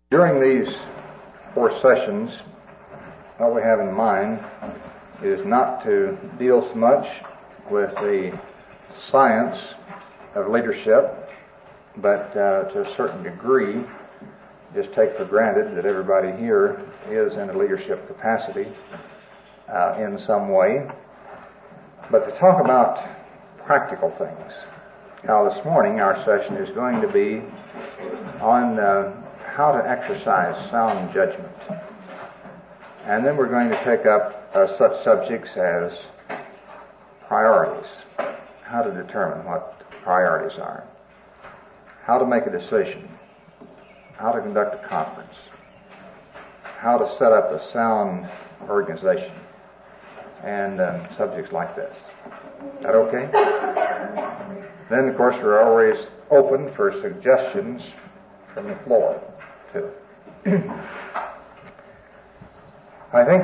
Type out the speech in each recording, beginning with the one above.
During these 4 sessions, what we have in mind is not to deal so much with the science of leadership, but to a certain degree, just take for granted that everybody here is in a leadership capacity in some way, but to talk about practical things. Now, this morning our session is going to be on how to exercise sound judgment. And then we're going to take up such subjects as priorities, how to determine what priorities are, how to make a decision, how to conduct a conference, how to set up a sound organization, and subjects like this. Is that okay? Then, of course, we're always open for suggestions from the floor, too. I think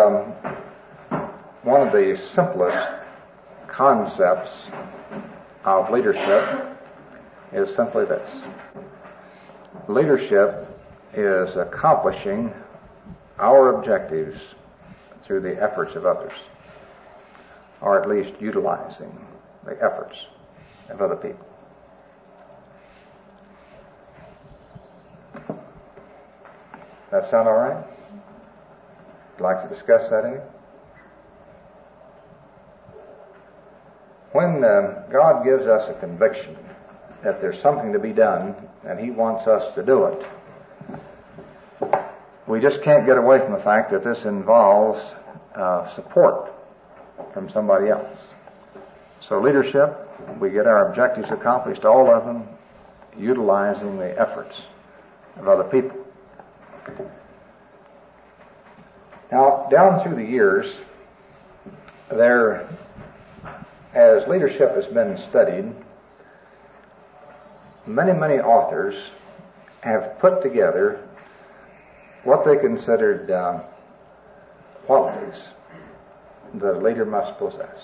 one of the simplest concepts of leadership is simply this. Leadership is accomplishing our objectives through the efforts of others, or at least utilizing the efforts of other people. That sound all right? Would you like to discuss that any? When God gives us a conviction that there's something to be done and He wants us to do it, we just can't get away from the fact that this involves support from somebody else. So leadership, we get our objectives accomplished, all of them, utilizing the efforts of other people. Now, down through the years, as leadership has been studied, many authors have put together what they considered qualities that a leader must possess.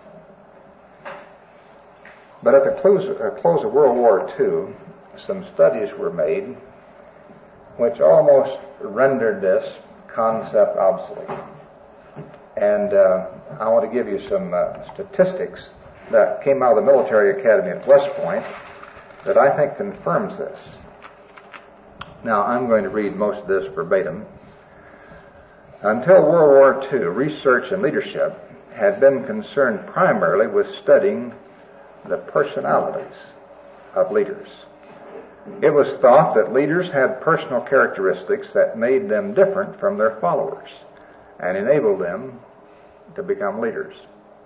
But at the close of World War II, some studies were made which almost rendered this concept obsolete. And I want to give you some statistics that came out of the Military Academy at West Point that I think confirms this. Now, I'm going to read most of this verbatim. Until World War II, research in leadership had been concerned primarily with studying the personalities of leaders. It was thought that leaders had personal characteristics that made them different from their followers and enabled them to become leaders.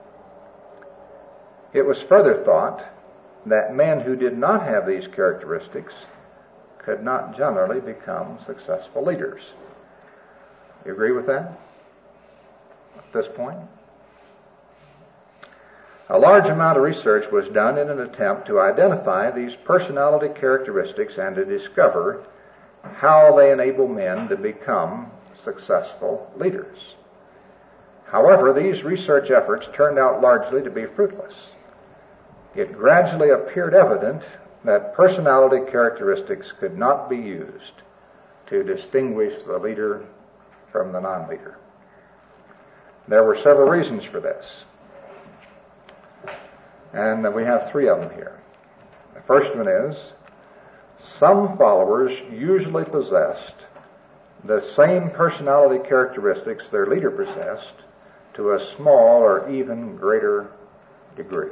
It was further thought that men who did not have these characteristics could not generally become successful leaders. You agree with that at this point? A large amount of research was done in an attempt to identify these personality characteristics and to discover how they enable men to become successful leaders. However, these research efforts turned out largely to be fruitless. It gradually appeared evident that personality characteristics could not be used to distinguish the leader from the non-leader. There were several reasons for this. And we have 3 of them here. The first one is, some followers usually possessed the same personality characteristics their leader possessed to a small or even greater degree.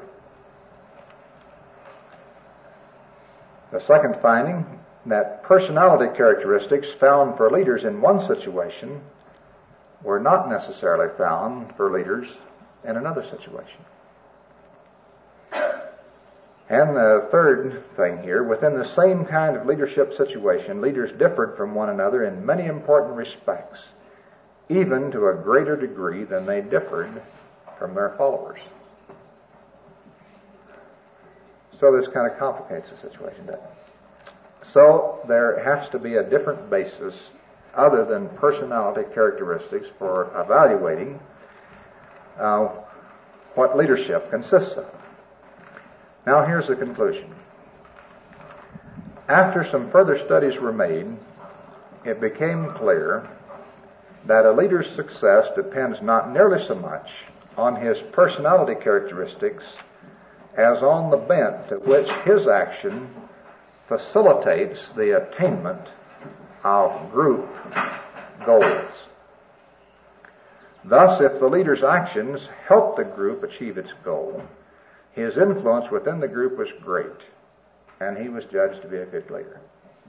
The second finding, that personality characteristics found for leaders in one situation were not necessarily found for leaders in another situation. And the third thing here, within the same kind of leadership situation, leaders differed from one another in many important respects, even to a greater degree than they differed from their followers. So this kind of complicates the situation, doesn't it? So there has to be a different basis other than personality characteristics for evaluating what leadership consists of. Now here's the conclusion. After some further studies were made, it became clear that a leader's success depends not nearly so much on his personality characteristics as on the bent to which his action facilitates the attainment of group goals. Thus, if the leader's actions helped the group achieve its goal, his influence within the group was great, and he was judged to be a good leader.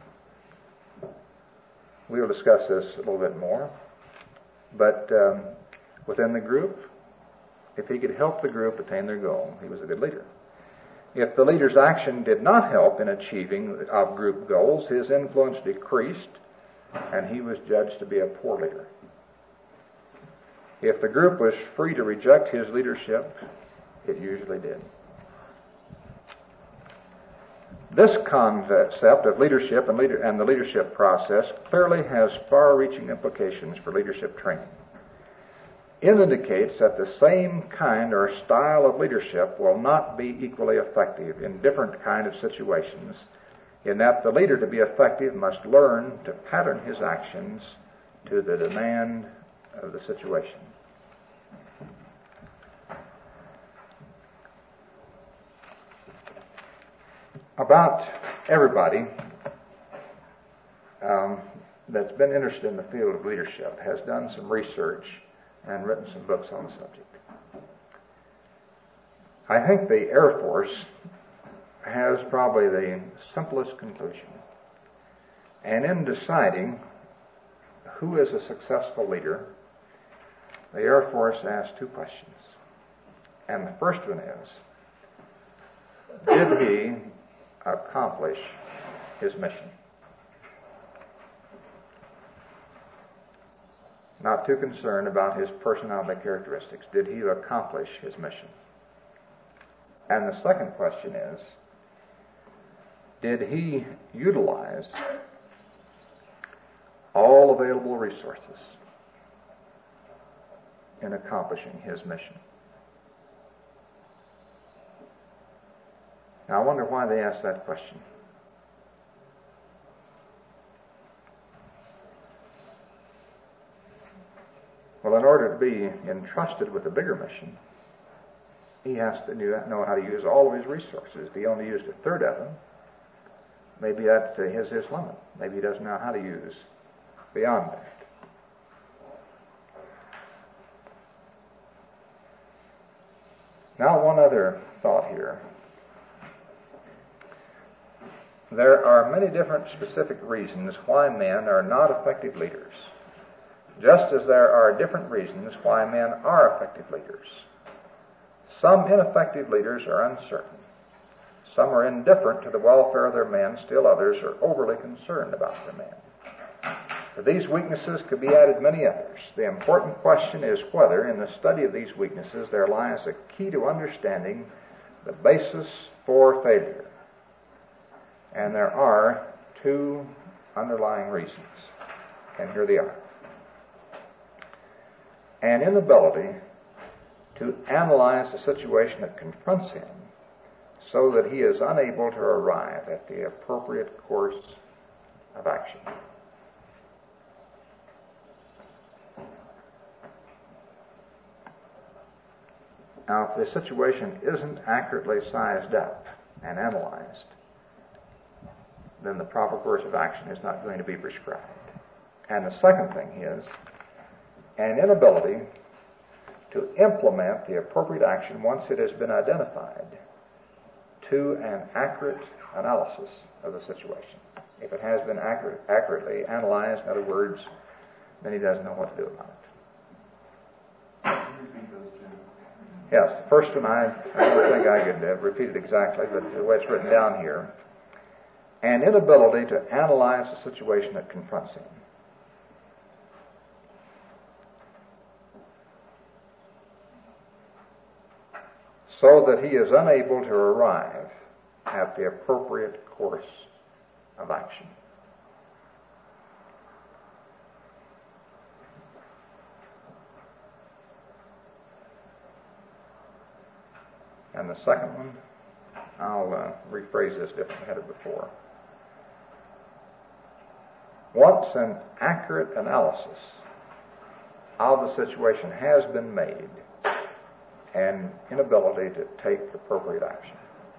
We will discuss this a little bit more, but within the group, if he could help the group attain their goal, he was a good leader. If the leader's action did not help in achieving of group goals, his influence decreased, and he was judged to be a poor leader. If the group was free to reject his leadership, it usually did. This concept of leadership and the leadership process clearly has far-reaching implications for leadership training. It indicates that the same kind or style of leadership will not be equally effective in different kind of situations, in that the leader, to be effective, must learn to pattern his actions to the demand of the situation. About everybody that's been interested in the field of leadership has done some research and written some books on the subject. I think the Air Force has probably the simplest conclusion. And in deciding who is a successful leader, the Air Force asks two questions. And the first one is, did he accomplish his mission? Not too concerned about his personality characteristics. Did he accomplish his mission? And the second question is, did he utilize all available resources in accomplishing his mission? Now, I wonder why they asked that question. Well, in order to be entrusted with a bigger mission, he has to know how to use all of his resources. If he only used a third of them, maybe that's his limit. Maybe he doesn't know how to use beyond that. Now, one other thought here. There are many different specific reasons why men are not effective leaders, just as there are different reasons why men are effective leaders. Some ineffective leaders are uncertain. Some are indifferent to the welfare of their men. Still others are overly concerned about their men. To these weaknesses could be added many others. The important question is whether, in the study of these weaknesses, there lies a key to understanding the basis for failure. And there are two underlying reasons, and here they are. An inability to analyze the situation that confronts him so that he is unable to arrive at the appropriate course of action. Now, if the situation isn't accurately sized up and analyzed, then the proper course of action is not going to be prescribed. And the second thing is an inability to implement the appropriate action once it has been identified to an accurate analysis of the situation. If it has been accurately analyzed, in other words, then he doesn't know what to do about it. Yes, the first one I don't think I could repeat it exactly, but the way it's written down here. An inability to analyze the situation that confronts him. So that he is unable to arrive at the appropriate course of action. And the second one, I'll rephrase this differently than I had it before. once an accurate analysis of the situation has been made, and inability to take appropriate action.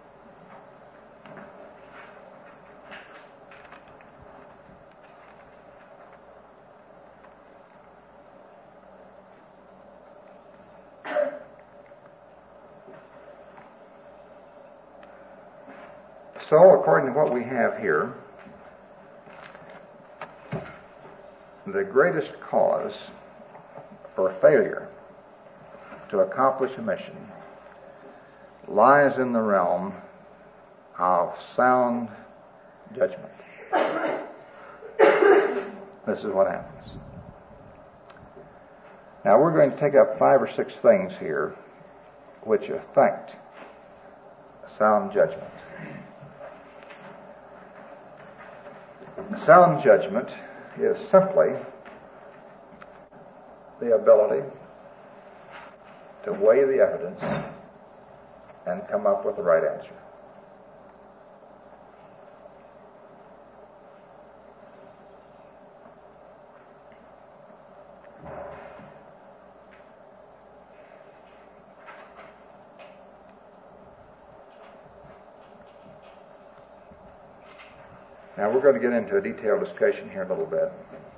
So, according to what we have here, the greatest cause for failure to accomplish a mission lies in the realm of sound judgment. This is what happens. Now, we're going to take up 5 or 6 things here which affect sound judgment. Sound judgment is simply the ability to weigh the evidence and come up with the right answer. Now we're going to get into a detailed discussion here in a little bit.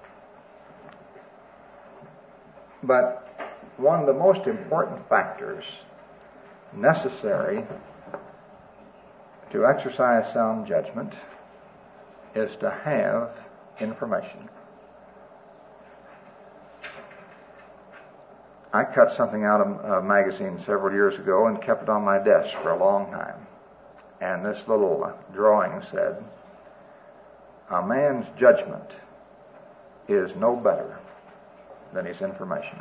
But one of the most important factors necessary to exercise sound judgment is to have information. I cut something out of a magazine several years ago and kept it on my desk for a long time. And this little drawing said, "A man's judgment is no better than his information."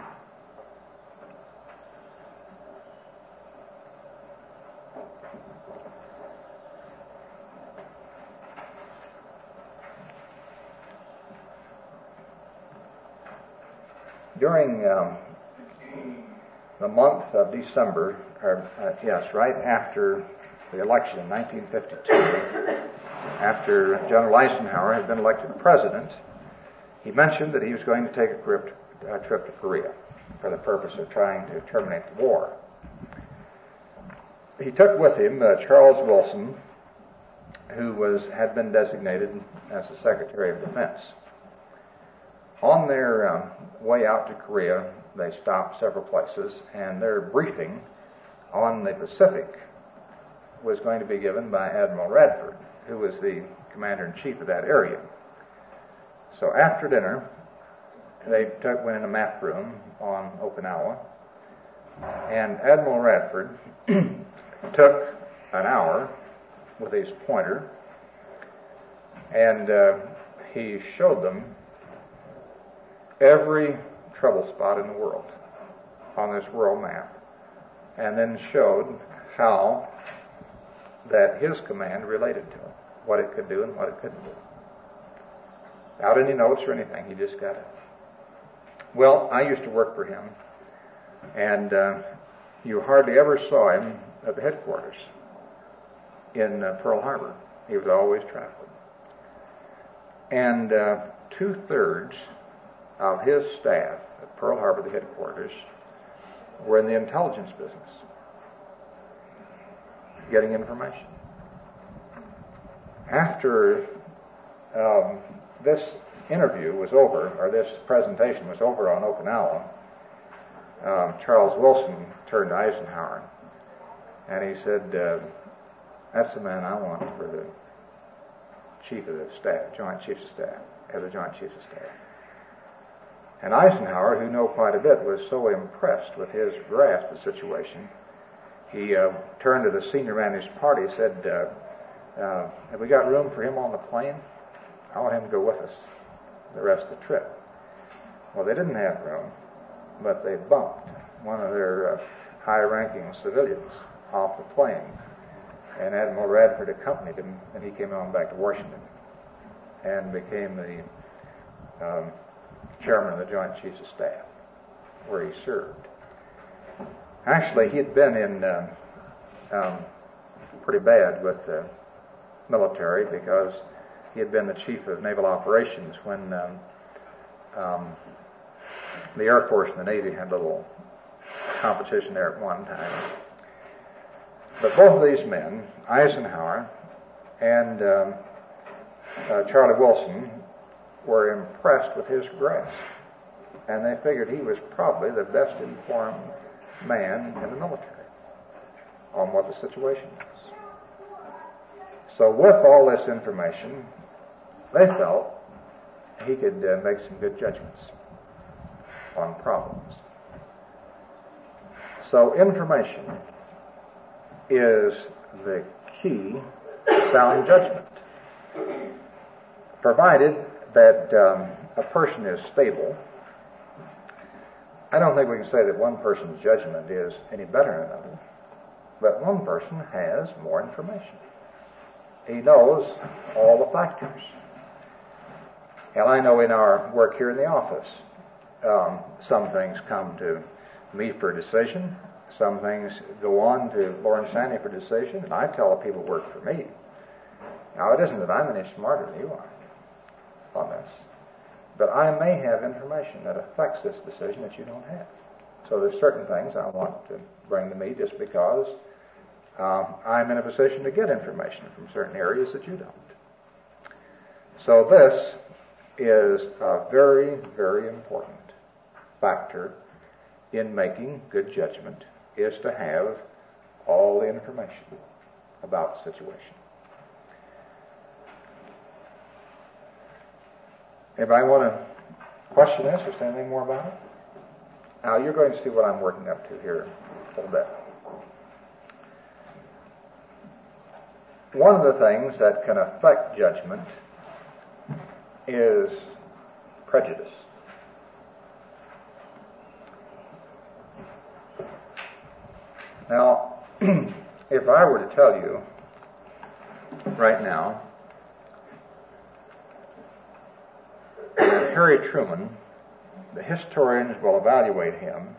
During the month of December, right after the election in 1952, after General Eisenhower had been elected president, he mentioned that he was going to take a trip to Korea for the purpose of trying to terminate the war. He took with him Charles Wilson, who had been designated as the Secretary of Defense. On their way out to Korea, they stopped several places, and their briefing on the Pacific was going to be given by Admiral Radford, who was the commander-in-chief of that area. So after dinner, they went in a map room on Okinawa, and Admiral Radford took an hour with his pointer, and he showed them every trouble spot in the world on this world map, and then showed how that his command related to it, what it could do and what it couldn't do. Without any notes or anything, he just got it. Well, I used to work for him, and you hardly ever saw him at the headquarters in Pearl Harbor. He was always traveling. And 2/3 of his staff at Pearl Harbor, the headquarters, were in the intelligence business, getting information. After this interview was over, or this presentation was over on Okinawa, Charles Wilson turned to Eisenhower, and he said, "That's the man I want for the chief of the staff, Joint Chiefs of Staff, as the Joint Chiefs of Staff." And Eisenhower, who knew quite a bit, was so impressed with his grasp of the situation, he turned to the senior man in his party and said, "Have we got room for him on the plane? I want him to go with us the rest of the trip." Well, they didn't have room, but they bumped one of their high-ranking civilians off the plane, and Admiral Radford accompanied him, and he came on back to Washington and became the chairman of the Joint Chiefs of Staff, where he served. Actually, he had been in pretty bad with the military, because He had been the chief of naval operations when the Air Force and the Navy had a little competition there at one time. But both of these men, Eisenhower and Charlie Wilson, were impressed with his grasp, and they figured he was probably the best informed man in the military on what the situation was. So with all this information, they felt he could make some good judgments on problems. So information is the key to sound judgment, provided that a person is stable. I don't think we can say that one person's judgment is any better than another, but one person has more information. He knows all the factors. And I know in our work here in the office, some things come to me for decision, some things go on to Lawrence Sandy for decision, and I tell the people who work for me. Now, it isn't that I'm any smarter than you are on this, but I may have information that affects this decision that you don't have. So there's certain things I want to bring to me just because I'm in a position to get information from certain areas that you don't. So this is a very, very important factor in making good judgment, is to have all the information about the situation. Anybody want to question this or say anything more about it? Now, you're going to see what I'm working up to here a little bit. One of the things that can affect judgment is prejudice. Now, if I were to tell you right now that Harry Truman, the historians will evaluate him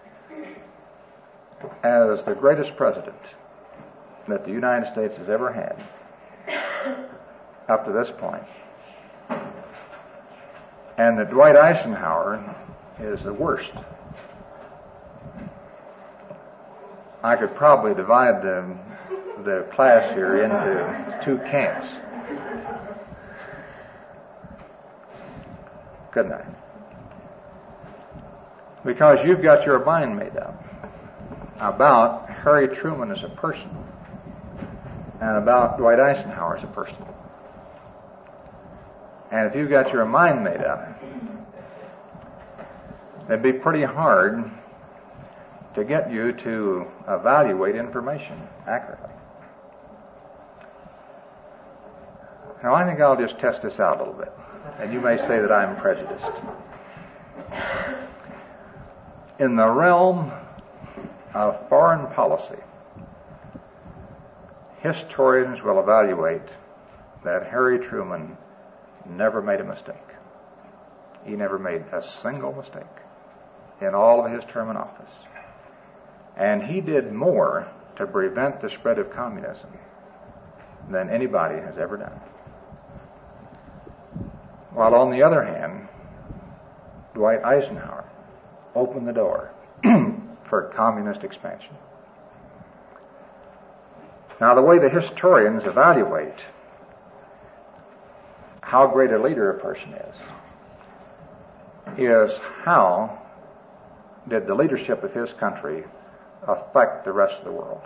as the greatest president that the United States has ever had up to this point, and that Dwight Eisenhower is the worst, I could probably divide the class here into two camps. Couldn't I? Because you've got your mind made up about Harry Truman as a person and about Dwight Eisenhower as a person. And if you've got your mind made up, it'd be pretty hard to get you to evaluate information accurately. Now, I think I'll just test this out a little bit, and you may say that I'm prejudiced. In the realm of foreign policy, historians will evaluate that Harry Truman never made a mistake. He never made a single mistake in all of his term in office. And he did more to prevent the spread of communism than anybody has ever done. While on the other hand, Dwight Eisenhower opened the door for communist expansion. Now, the way the historians evaluate how great a leader a person is how did the leadership of his country affect the rest of the world.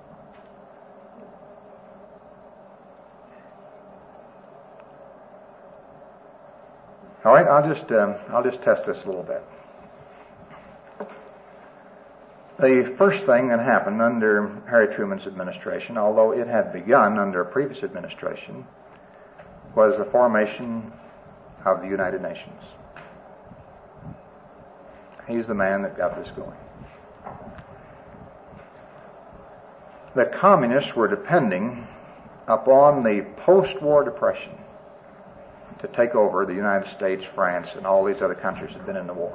All right, I'll just test this a little bit. The first thing that happened under Harry Truman's administration, although it had begun under a previous administration, was the formation of the United Nations. He's the man that got this going. The communists were depending upon the post-war depression to take over the United States, France, and all these other countries that had been in the war.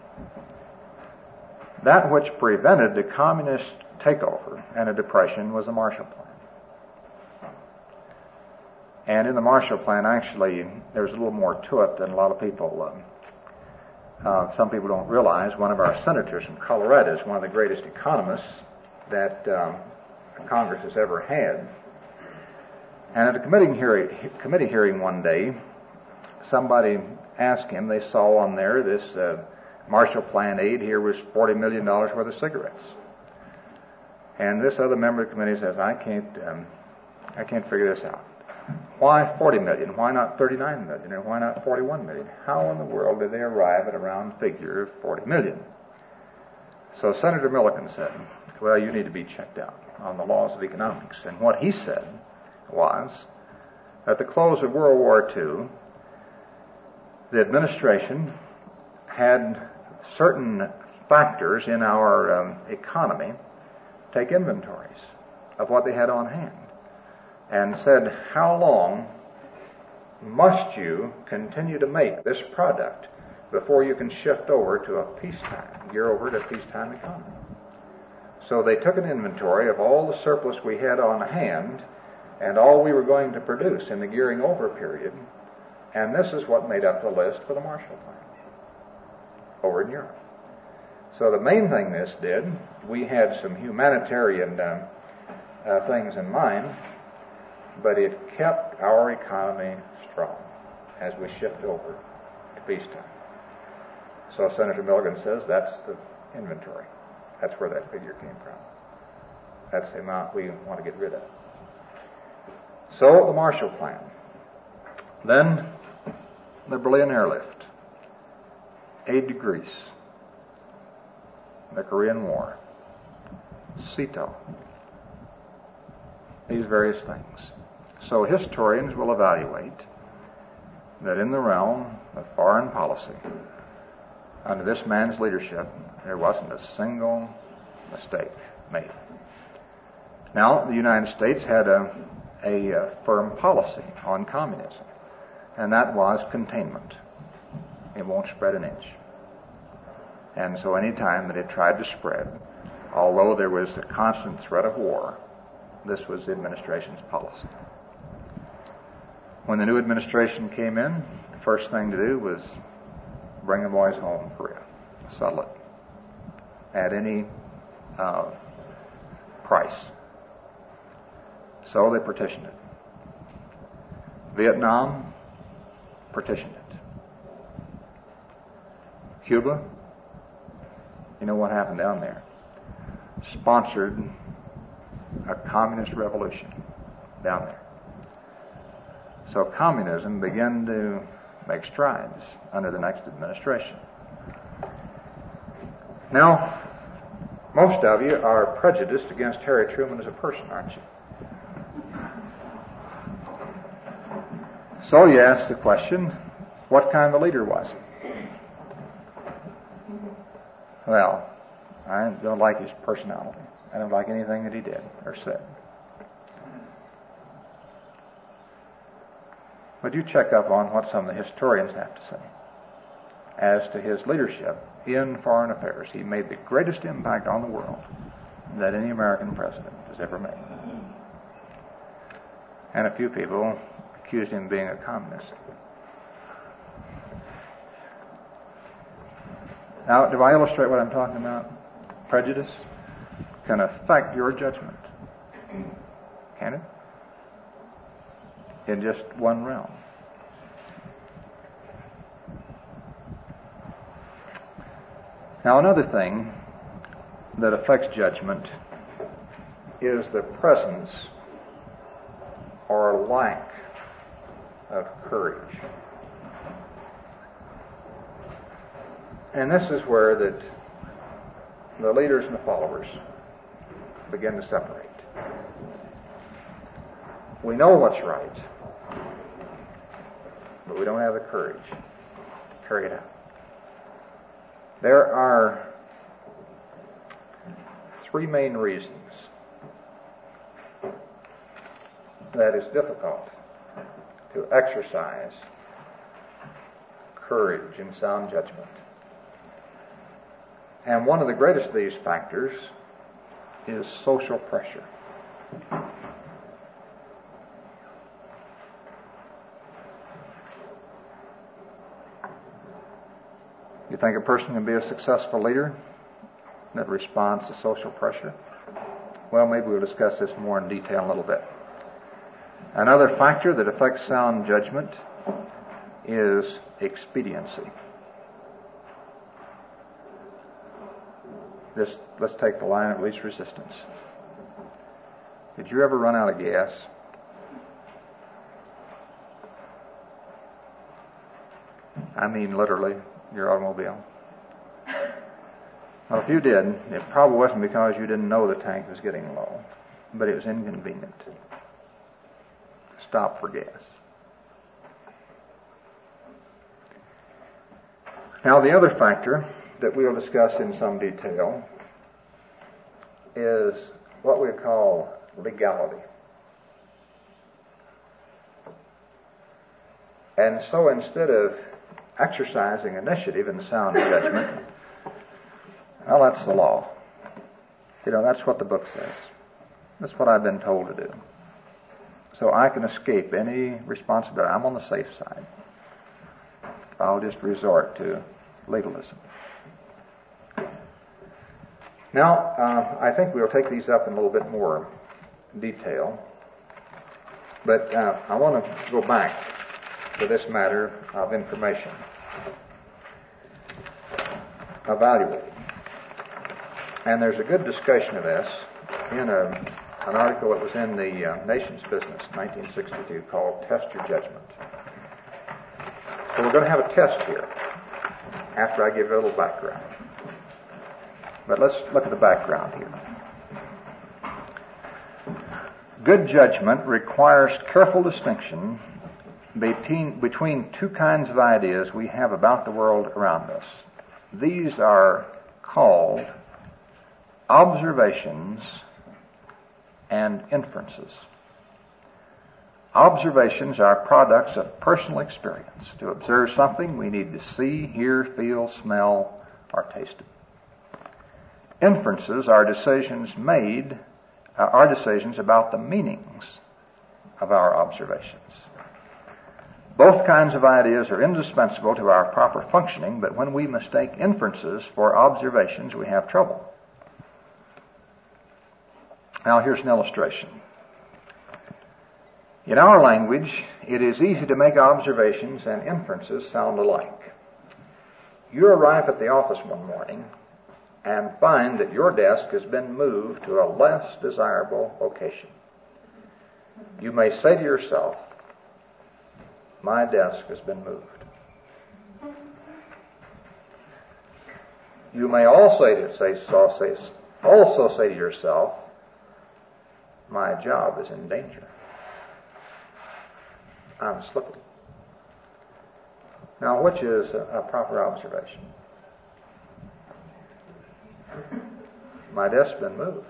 That which prevented the communist takeover and a depression was the Marshall Plan. And in the Marshall Plan, actually, there's a little more to it than a lot of people, some people don't realize. One of our senators from Colorado is one of the greatest economists that Congress has ever had. And at a committee hearing one day, somebody asked him, they saw on there this Marshall Plan aid here was $40 million worth of cigarettes. And this other member of the committee says, I can't figure this out. Why 40 million? Why not 39 million? Or why not 41 million? How in the world did they arrive at a round figure of 40 million? So Senator Milliken said, well, you need to be checked out on the laws of economics. And what he said was, at the close of World War II, the administration had certain factors in our economy take inventories of what they had on hand, and said, how long must you continue to make this product before you can shift over to a peacetime economy? So they took an inventory of all the surplus we had on hand and all we were going to produce in the gearing over period, and this is what made up the list for the Marshall Plan over in Europe. So the main thing this did, we had some humanitarian things in mind, but it kept our economy strong as we shift over to peacetime. So Senator Milligan says that's the inventory. That's where that figure came from. That's the amount we want to get rid of. So the Marshall Plan. Then the Berlin Airlift. Aid to Greece. The Korean War. CETO. These various things. So historians will evaluate that in the realm of foreign policy, under this man's leadership, there wasn't a single mistake made. Now, the United States had a firm policy on communism, and that was containment. It won't spread an inch. And so any time that it tried to spread, although there was a constant threat of war, this was the administration's policy. When the new administration came in, the first thing to do was bring the boys home to Korea, settle it at any price. So they partitioned it. Vietnam, partitioned it. Cuba, you know what happened down there? Sponsored a communist revolution down there. So communism began to make strides under the next administration. Now, most of you are prejudiced against Harry Truman as a person, aren't you? So you ask the question, what kind of a leader was he? Well, I don't like his personality. I don't like anything that he did or said. But you check up on what some of the historians have to say as to his leadership in foreign affairs. He made the greatest impact on the world that any American president has ever made. And a few people accused him of being a communist. Now, do I illustrate what I'm talking about? Prejudice can affect your judgment. Can it? In just one realm. Now, another thing that affects judgment is the presence or lack of courage. And this is where the leaders and the followers begin to separate. We know what's right, but we don't have the courage to carry it out. There are three main reasons that it's difficult to exercise courage and sound judgment. And one of the greatest of these factors is social pressure. You think a person can be a successful leader that responds to social pressure? Well, maybe we'll discuss this more in detail in a little bit. Another factor that affects sound judgment is expediency. Let's take the line of least resistance. Did you ever run out of gas? I mean literally, your automobile. Well, if you did, it probably wasn't because you didn't know the tank was getting low, but it was inconvenient to stop for gas. Now, the other factor that we'll discuss in some detail is what we call legality. And so instead of exercising initiative in sound judgment, well, that's the law. That's what the book says. That's what I've been told to do. So I can escape any responsibility. I'm on the safe side. I'll just resort to legalism. Now, I think we'll take these up in a little bit more detail. But I want to go back to this matter of information. Evaluating. And there's a good discussion of this in an article that was in the Nation's Business, 1962, called Test Your Judgment. So we're going to have a test here after I give you a little background. But let's look at the background here. Good judgment requires careful distinction between two kinds of ideas we have about the world around us. These are called observations and inferences. Observations are products of personal experience. To observe something, we need to see, hear, feel, smell, or taste it. Inferences are decisions about the meanings of our observations. Both kinds of ideas are indispensable to our proper functioning, but when we mistake inferences for observations, we have trouble. Now, here's an illustration. In our language, it is easy to make observations and inferences sound alike. You arrive at the office one morning and find that your desk has been moved to a less desirable location. You may say to yourself, "My desk has been moved." You may also say to yourself, "My job is in danger. I'm slipping." Now, which is a proper observation? My desk's been moved.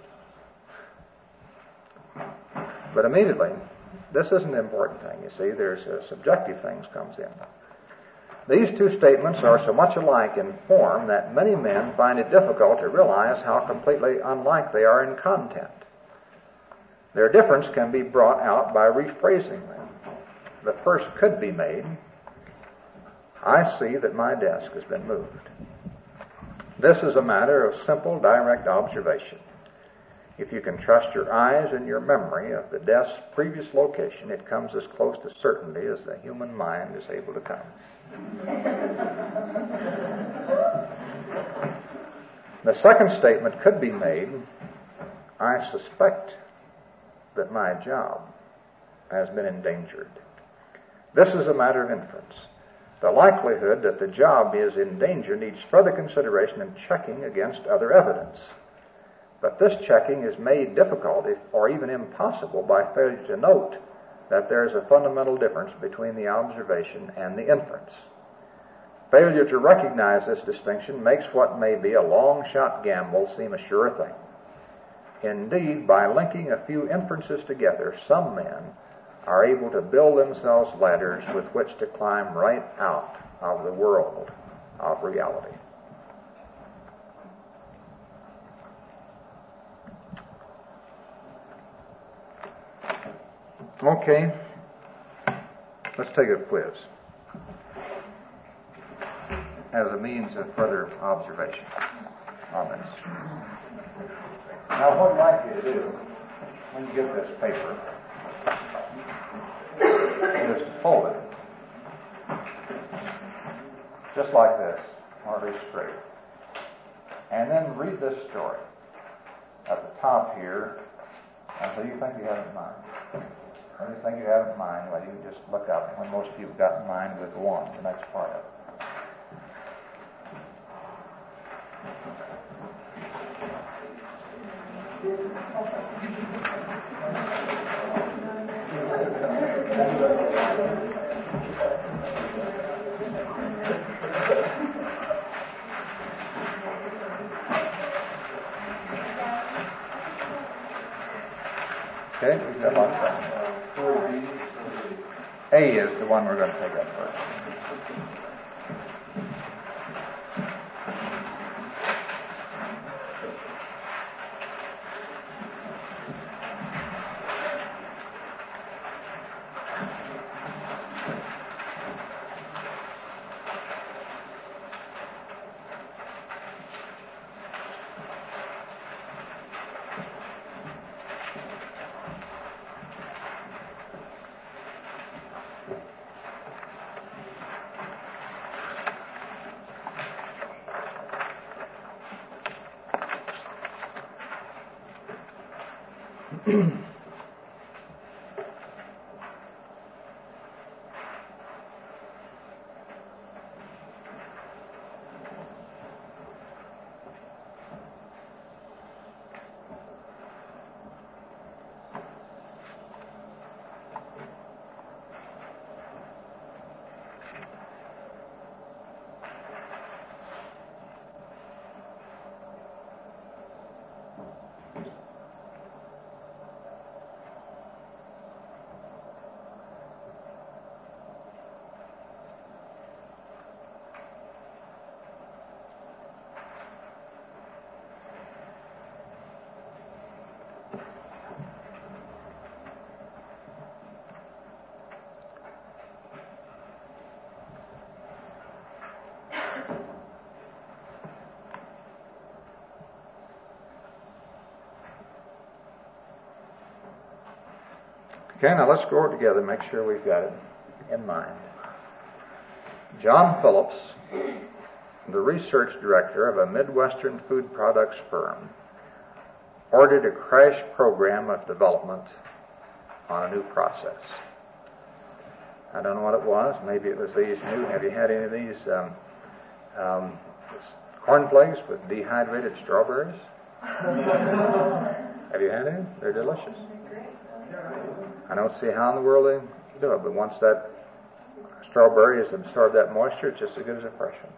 But immediately, this isn't the important thing. You see, there's a subjective thing comes in. These two statements are so much alike in form that many men find it difficult to realize how completely unlike they are in content. Their difference can be brought out by rephrasing them. The first could be made, "I see that my desk has been moved." This is a matter of simple, direct observation. If you can trust your eyes and your memory of the desk's previous location, it comes as close to certainty as the human mind is able to come. The second statement could be made, "I suspect that my job has been endangered." This is a matter of inference. The likelihood that the job is in danger needs further consideration and checking against other evidence. But this checking is made difficult or even impossible by failure to note that there is a fundamental difference between the observation and the inference. Failure to recognize this distinction makes what may be a long-shot gamble seem a sure thing. Indeed, by linking a few inferences together, some men are able to build themselves ladders with which to climb right out of the world of reality. Okay, let's take a quiz. as a means of further observation on this. Now, what I'd like you to do when you get this paper is to fold it just like this, hardly straight, and then read this story at the top here until you think you have it in mind. When you think you have it in mind, well, you can just look up when most people got in mind with one, the next part of it. Okay, we've got lots of that. A is the one we're going to take up first. Okay, now let's go over it together and make sure we've got it in mind. John Phillips, the research director of a Midwestern food products firm, ordered a crash program of development on a new process. I don't know what it was. Maybe it was these new. Have you had any of these cornflakes with dehydrated strawberries? Have you had any? They're delicious. I don't see how in the world they do it, but once that strawberry has absorbed that moisture, it's just as good as a fresh one.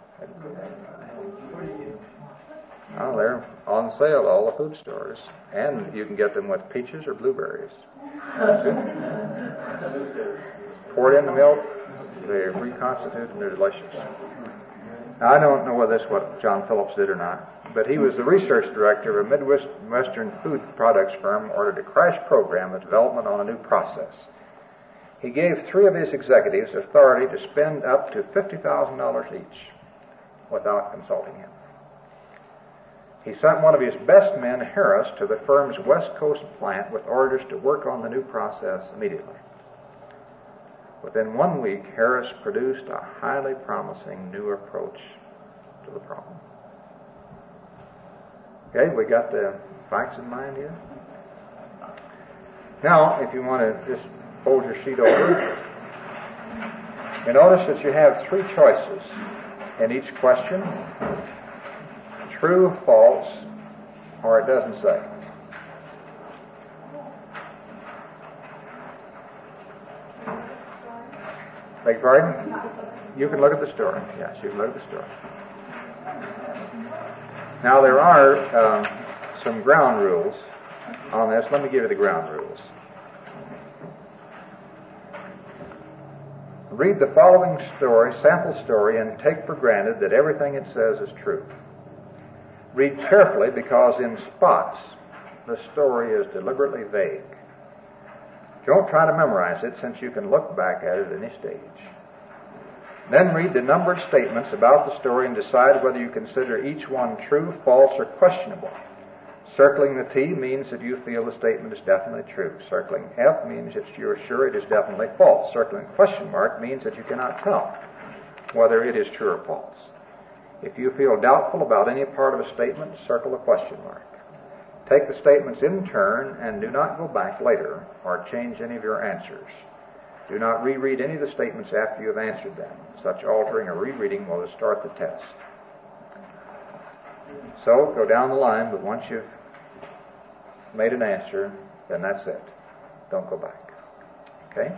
Oh, they're on sale at all the food stores, and you can get them with peaches or blueberries. Pour it in the milk, they reconstitute, and they're delicious. Now, I don't know whether this is what John Phillips did or not, but he was the research director of a Midwestern food products firm, ordered a crash program of development on a new process. He gave 3 of his executives authority to spend up to $50,000 each without consulting him. He sent one of his best men, Harris, to the firm's West Coast plant with orders to work on the new process immediately. Within 1 week, Harris produced a highly promising new approach to the problem. Okay, we got the facts in mind here. Now, if you want to just fold your sheet over, you notice that you have 3 choices in each question: true, false, or it doesn't say. Beg your pardon? You can look at the story. Yes, you can look at the story. Now, there are some ground rules on this. Let me give you the ground rules. Read the following story, sample story, and take for granted that everything it says is true. Read carefully, because in spots the story is deliberately vague. Don't try to memorize it, since you can look back at it at any stage. Then read the numbered statements about the story and decide whether you consider each one true, false, or questionable. Circling the T means that you feel the statement is definitely true. Circling F means that you're sure it is definitely false. Circling question mark means that you cannot tell whether it is true or false. If you feel doubtful about any part of a statement, circle a question mark. Take the statements in turn and do not go back later or change any of your answers. Do not reread any of the statements after you have answered them. Such altering or rereading will distort the test. So go down the line, but once you've made an answer, then that's it. Don't go back. Okay?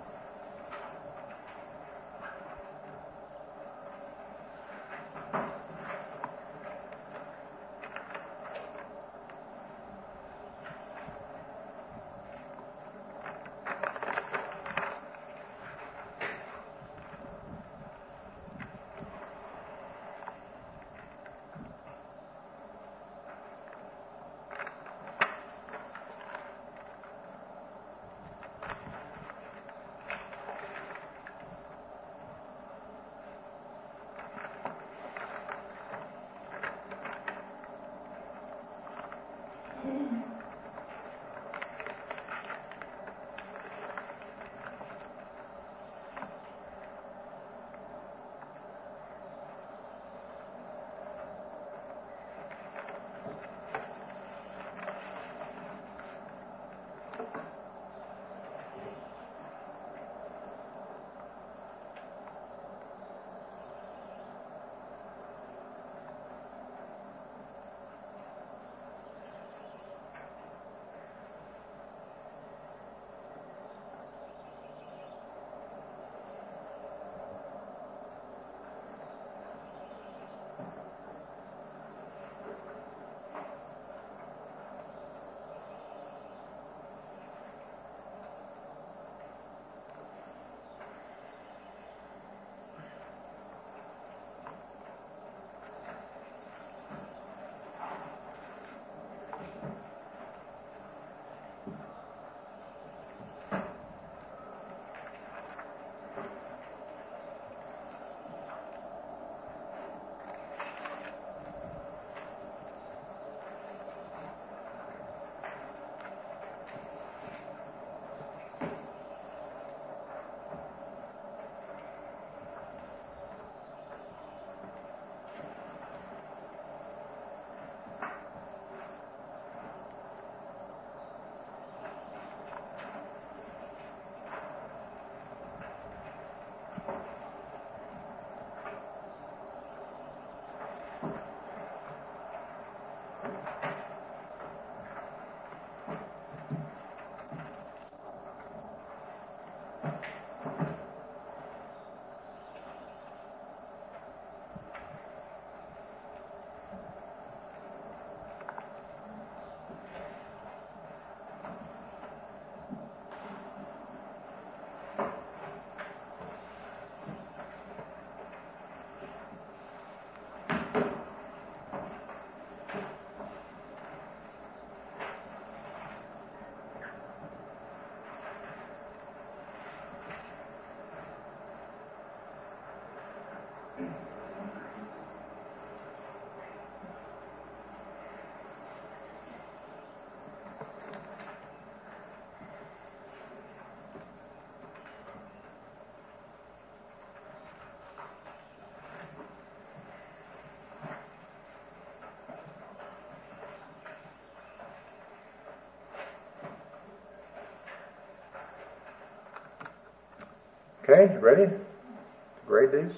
Okay, you ready to grade these?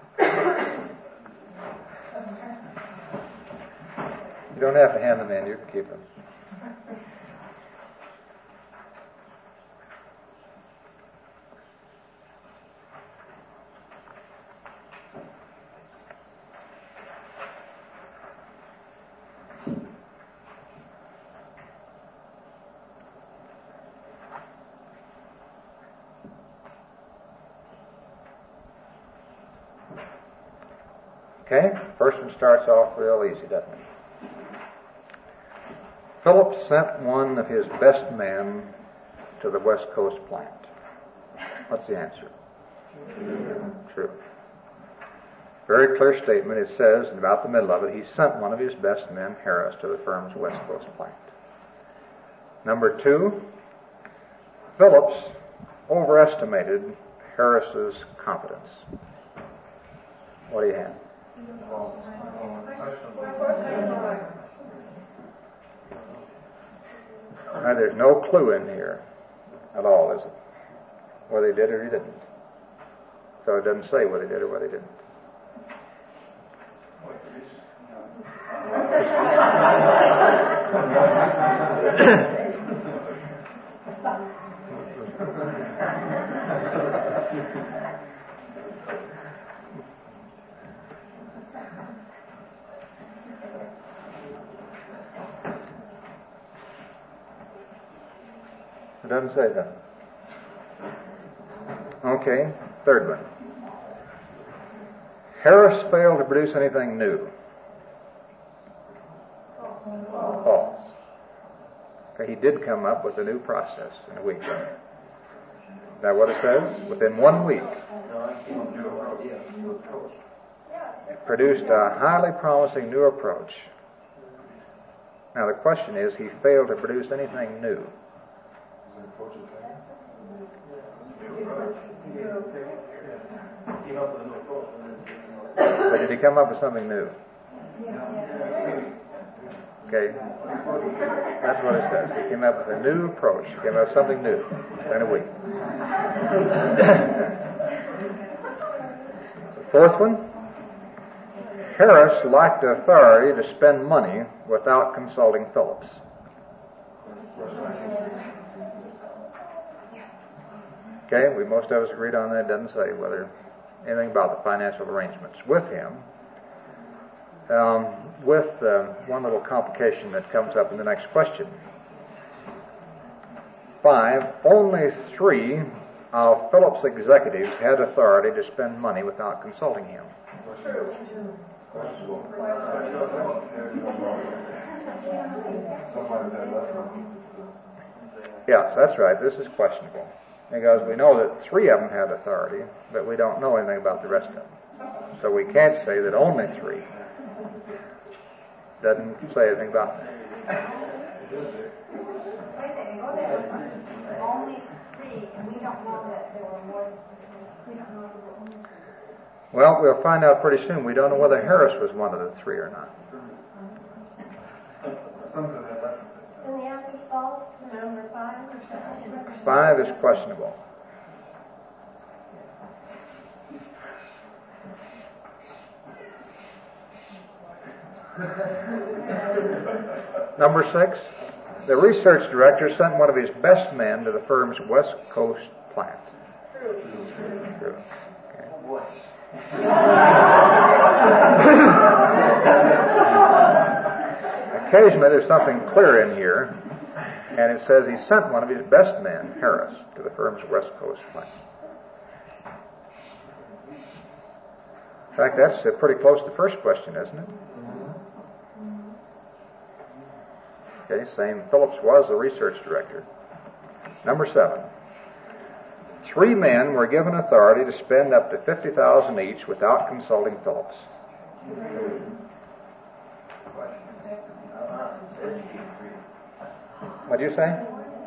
You don't have to hand them in, you can keep them. Okay, first one starts off real easy, doesn't it? Philip sent one of his best men to the West Coast plant. What's the answer? True. Very clear statement. It says, in about the middle of it, he sent one of his best men, Harris, to the firm's West Coast plant. Number 2, Phillips overestimated Harris's competence. What do you have? Now, there's no clue in here at all, is it? Whether he did or he didn't. So it doesn't say whether he did or whether he didn't. It doesn't say that. Okay, third one. Harris failed to produce anything new. False. Okay, he did come up with a new process in a week. Is that what it says? Within 1 week. Produced a highly promising new approach. Now the question is, he failed to produce anything new. But did he come up with something new? Okay, that's what it says. He came up with a new approach. He came up with something new in a week. The fourth one, Harris lacked authority to spend money without consulting Phillips. Okay, most of us agreed on that. It doesn't say whether anything about the financial arrangements with him. With one little complication that comes up in the next question. 5, only 3 of Phillips' executives had authority to spend money without consulting him. Yes, that's right. This is questionable. Because we know that 3 of them had authority, but we don't know anything about the rest of them. So we can't say that only 3. Doesn't say anything about that. Only 3, and we don't know that there were more. Well, we'll find out pretty soon. We don't know whether Harris was one of the 3 or not. And the answer's false to number 5. 5 is questionable. Number 6, the research director sent one of his best men to the firm's West Coast plant. True. Okay. Occasionally there's something clear in here, and it says he sent one of his best men, Harris, to the firm's West Coast plant. In fact, that's pretty close to the first question, isn't it? Okay, same. Phillips was the research director. Number 7. 3 men were given authority to spend up to $50,000 each without consulting Phillips. What'd you say?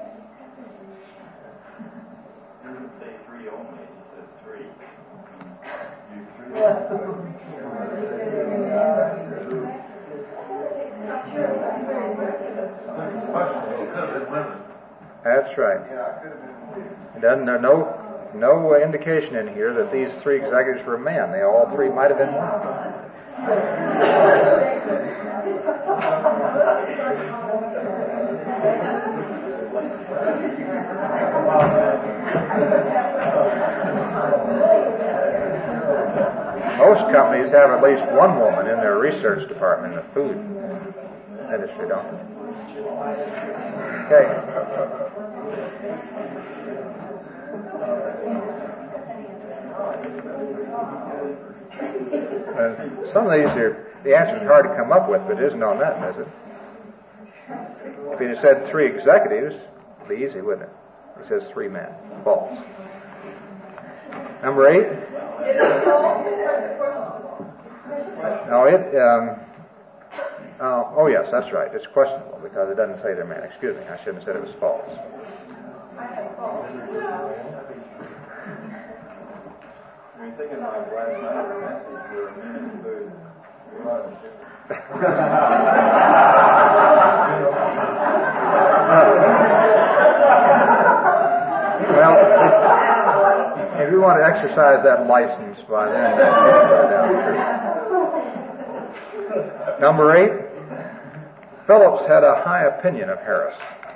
It doesn't say 3 only, it says 3. That's right. There's no indication in here that these 3 executives were men. They all 3 might have been women. Most companies have at least one woman in their research department in the food industry, don't they? Okay. Some of these the answer's hard to come up with, but it isn't on that, is it? If he'd have said 3 executives, it'd be easy, wouldn't it? He says 3 men. False. Number 8, No, oh yes, that's right. It's questionable because it doesn't say they're men. Excuse me, I shouldn't have said it was false. When you're thinking like last night's message, where men include a lot of Well, if you want to exercise that license, by then you can put it down true. Number 8, Phillips had a high opinion of Harris.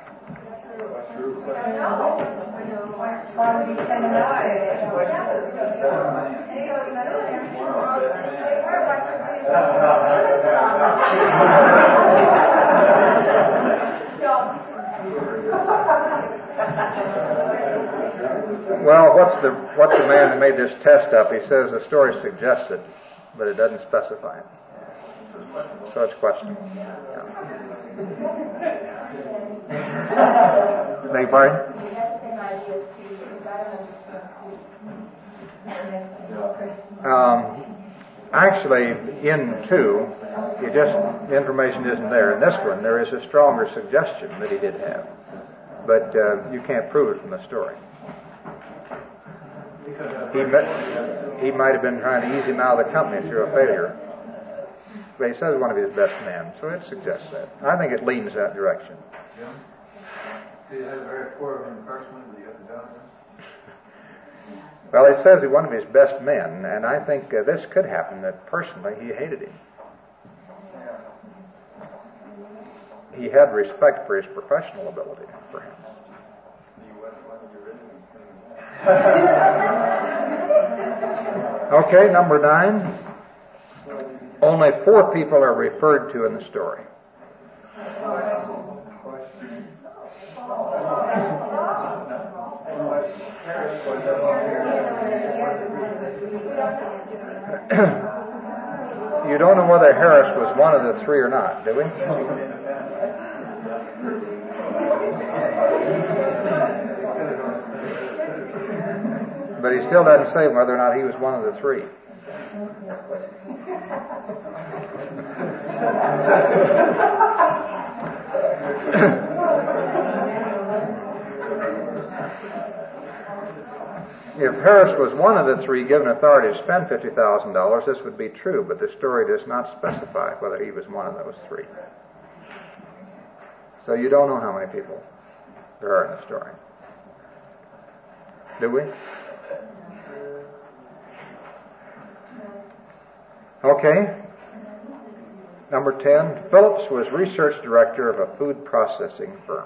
Well, what the man that made this test up? He says the story suggests it, but it doesn't specify it. So it's questionable. Yeah. Beg your pardon? Actually, in 2, the information isn't there. In this one, there is a stronger suggestion that he did have, but you can't prove it from the story. He might have been trying to ease him out of the company through a failure, but he says one of his best men, so it suggests that. I think it leans that direction. Yeah. He had a very poor impression when he got the job. Well, he says he's one of his best men, and I think this could happen, that personally he hated him. He had respect for his professional ability, perhaps. Okay, number 9. Only 4 people are referred to in the story. You don't know whether Harris was one of the 3 or not, do we? But he still doesn't say whether or not he was one of the 3. If Harris was one of the 3 given authority to spend $50,000, this would be true, but the story does not specify whether he was one of those 3. So you don't know how many people there are in the story. Do we? Okay. Number 10, Phillips was research director of a food processing firm.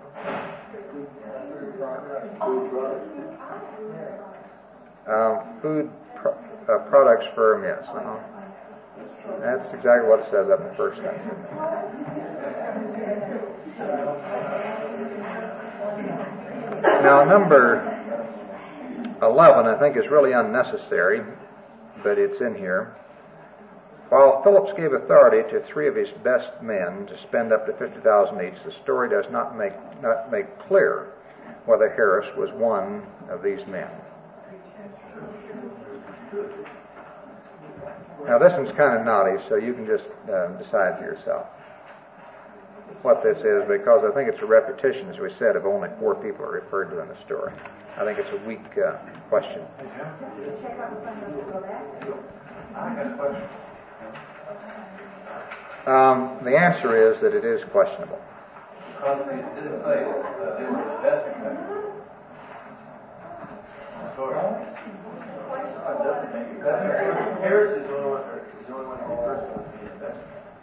Products firm, yes. That's exactly what it says up in the first sentence. Now, number 11, I think, is really unnecessary, but it's in here. While Phillips gave authority to 3 of his best men to spend up to $50,000 each, the story does not make clear whether Harris was one of these men. Now, this one's kind of naughty, so you can just decide for yourself what this is, because I think it's a repetition, as we said, of only 4 people are referred to in the story. I think it's a weak question. The answer is that it is questionable. Because it didn't say it was the best man. Harris is the only one who refers to as being best.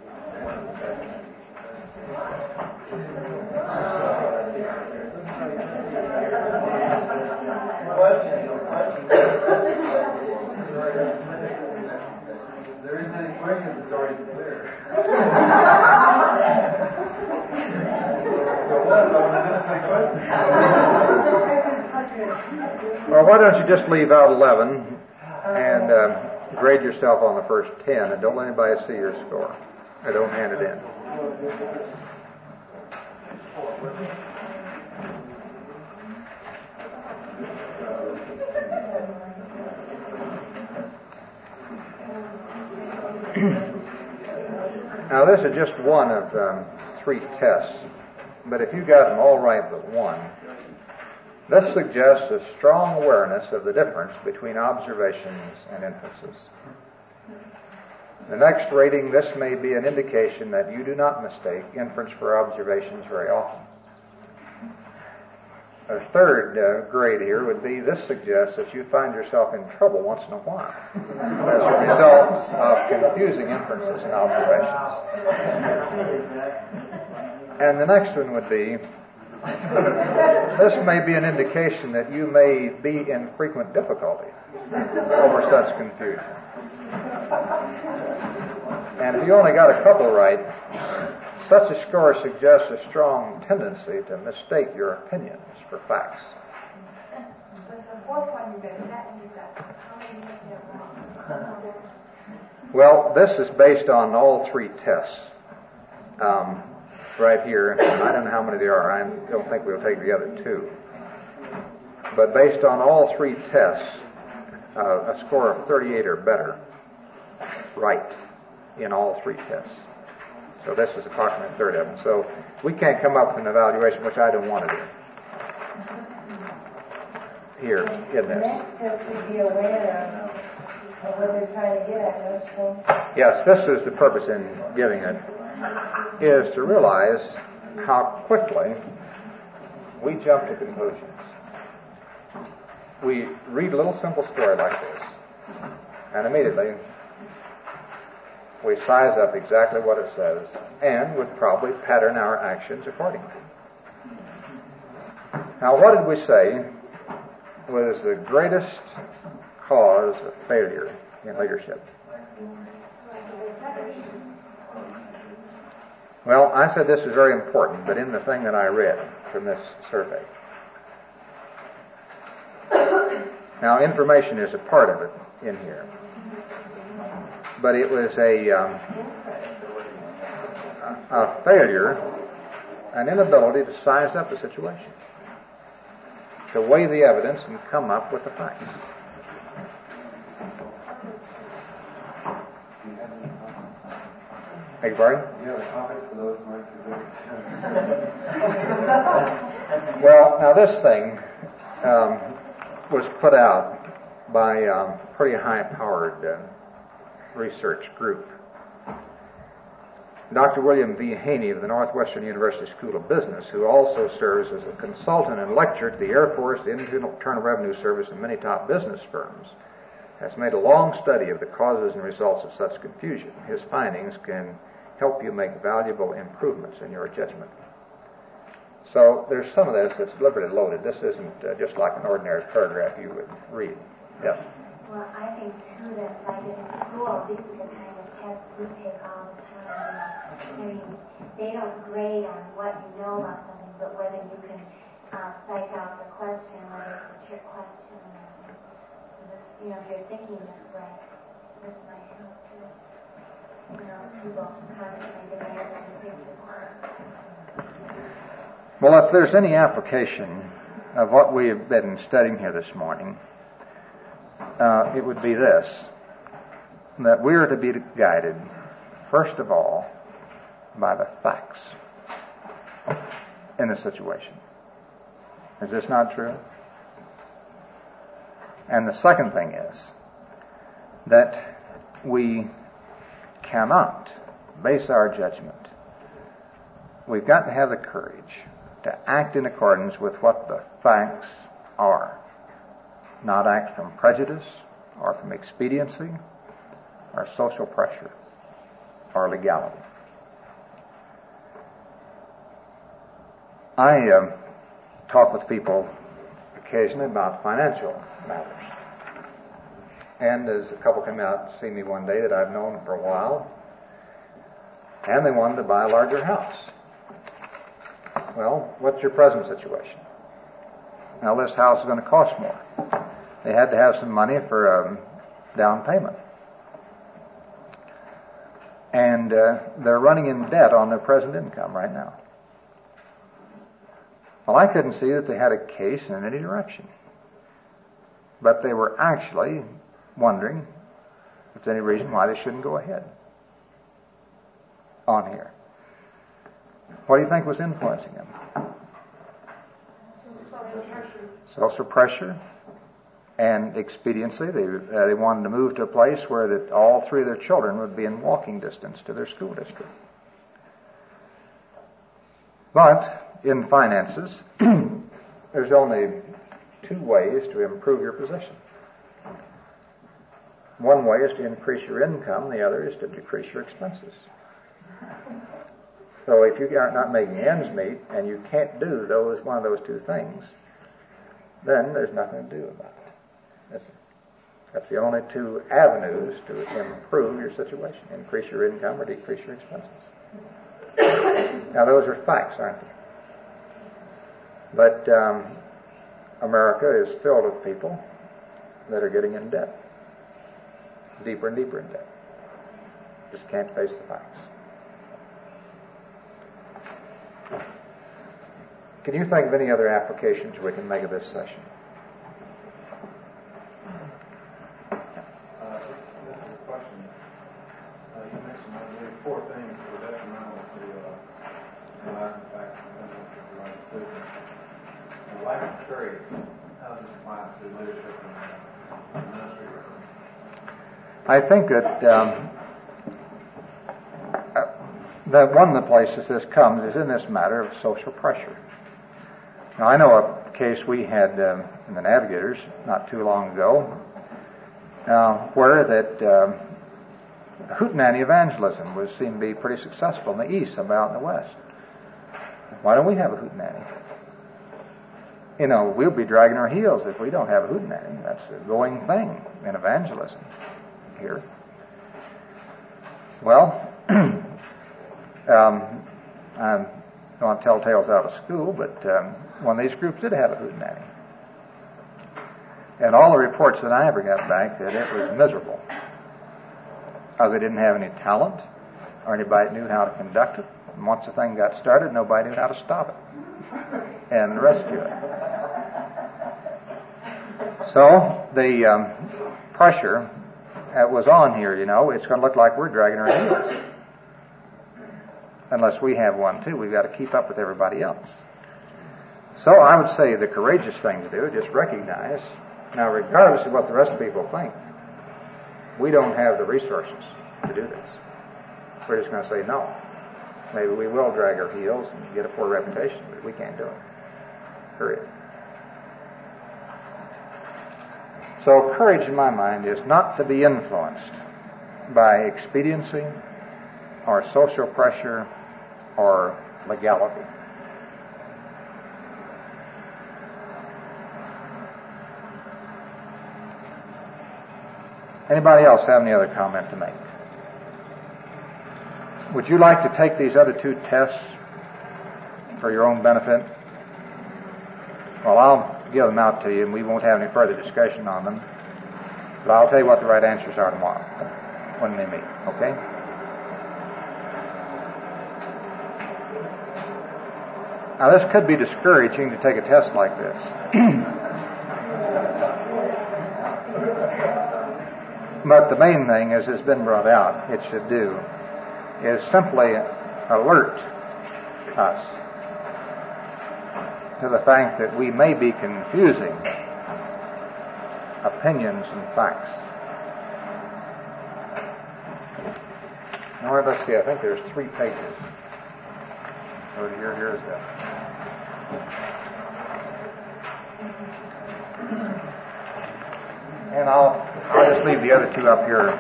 There isn't any question, the story is clear. Well, why don't you just leave out 11 and grade yourself on the first 10, and don't let anybody see your score. Or don't hand it in. Now, this is just one of 3 tests, but if you got them all right but one, this suggests a strong awareness of the difference between observations and inferences. The next rating, this may be an indication that you do not mistake inference for observations very often. A third grade here would be, this suggests that you find yourself in trouble once in a while as a result of confusing inferences and observations. And the next one would be, this may be an indication that you may be in frequent difficulty over such confusion. And if you only got a couple right, such a score suggests a strong tendency to mistake your opinions for facts. But the fourth one you got how many did you get wrong? Well, this is based on all 3 tests. Right here, I don't know how many there are. I don't think we'll take the other 2. But based on all 3 tests, a score of 38 or better, right, in all 3 tests. So this is approximately a third of them. So we can't come up with an evaluation, which I don't want to do here in this. Next test to be aware of what they're trying to get at, don't you think? Yes, this is the purpose in giving it, is to realize how quickly we jump to conclusions. We read a little simple story like this, and immediately we size up exactly what it says and would probably pattern our actions accordingly. Now, what did we say was the greatest cause of failure in leadership? Well, I said this is very important, but in the thing that I read from this survey. Now, information is a part of it in here. But it was a failure, an inability to size up the situation, to weigh the evidence and come up with the facts. Beg your pardon? You have a topic for those marks? Well, now this thing was put out by a pretty high-powered research group. Dr. William V. Haney of the Northwestern University School of Business, who also serves as a consultant and lecturer to the Air Force, the Internal Revenue Service, and many top business firms, has made a long study of the causes and results of such confusion. His findings can help you make valuable improvements in your judgment. So there's some of this that's deliberately loaded. This isn't just like an ordinary paragraph you would read. Yes? Well, I think, too, that like in school, these are the kind of tests we take all the time. I mean, they don't grade on what you know about something, but whether you can psych out the question, whether it's a trick question. Or, if you're thinking this way, this might help, too. People constantly demand and take this. Well, if there's any application of what we have been studying here this morning, it would be this, that we are to be guided, first of all, by the facts in the situation. Is this not true? And the second thing is that we cannot base our judgment. We've got to have the courage to act in accordance with what the facts are, not act from prejudice or from expediency or social pressure or legality. I talk with people occasionally about financial matters. And as a couple came out to see me one day that I've known for a while, and they wanted to buy a larger house. Well, what's your present situation? Now, this house is going to cost more. They had to have some money for a down payment. And they're running in debt on their present income right now. Well, I couldn't see that they had a case in any direction. But they were actually wondering if there's any reason why they shouldn't go ahead. on here. What do you think was influencing them? Social pressure and expediency. They wanted to move to a place where that all three of their children would be in walking distance to their school district. But in finances, there's only two ways to improve your position. One way is to increase your income, the other is to decrease your expenses. So if you are not making ends meet and you can't do one of those two things, then there's nothing to do about it. That's the only two avenues to improve your situation. Increase your income or decrease your expenses. Now those are facts, aren't they? But America is filled with people that are getting in debt. Deeper and deeper in debt. Just can't face the facts. Can you think of any other applications we can make of this session? This is a question. You mentioned, I believe, 4 things were detrimental to lasting facts and the right decision. The lack of courage, how does this apply to leadership and ministry? I think that one of the places this comes is in this matter of social pressure. Now, I know a case we had in the Navigators not too long ago where that hootenanny evangelism was seen to be pretty successful in the East, about in the West. Why don't we have a hootenanny? You know, we'll be dragging our heels if we don't have a hootenanny. That's a going thing in evangelism here. Well, I don't want to tell tales out of school, but one of these groups did have a hootenanny. And all the reports that I ever got back that it was miserable. Because they didn't have any talent or anybody that knew how to conduct it. And once the thing got started, nobody knew how to stop it and rescue it. So the pressure that was on here, you know, it's going to look like we're dragging our heels. Unless we have one too, we've got to keep up with everybody else. So I would say the courageous thing to do is just recognize, now regardless of what the rest of people think, we don't have the resources to do this. We're just going to say no. Maybe we will drag our heels and get a poor reputation, but we can't do it. Period. So courage in my mind is not to be influenced by expediency or social pressure or legality. Anybody else have any other comment to make? Would you like to take these other 2 tests for your own benefit? Well, I'll give them out to you, and we won't have any further discussion on them. But I'll tell you what the right answers are tomorrow when we meet, okay? Now, this could be discouraging to take a test like this. But the main thing, as has been brought out, it should do, is simply alert us to the fact that we may be confusing opinions and facts. Now, let's see, I think there's 3 pages. Over here, here's that. And I'll just leave the other 2 up here.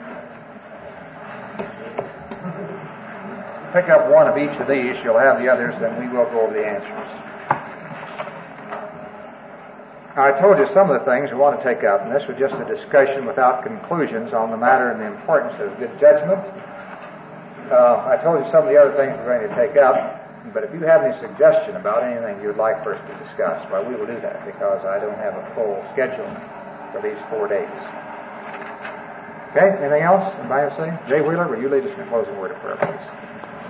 Pick up one of each of these, you'll have the others, then we will go over the answers. Now, I told you some of the things we want to take out, and this was just a discussion without conclusions on the matter and the importance of good judgment. I told you some of the other things we're going to take out, but if you have any suggestion about anything you'd like for us to discuss, well, we will do that, because I don't have a full schedule for these 4 days. Okay, anything else? Anybody have to say? Jay Wheeler, will you lead us in a closing word of prayer, please?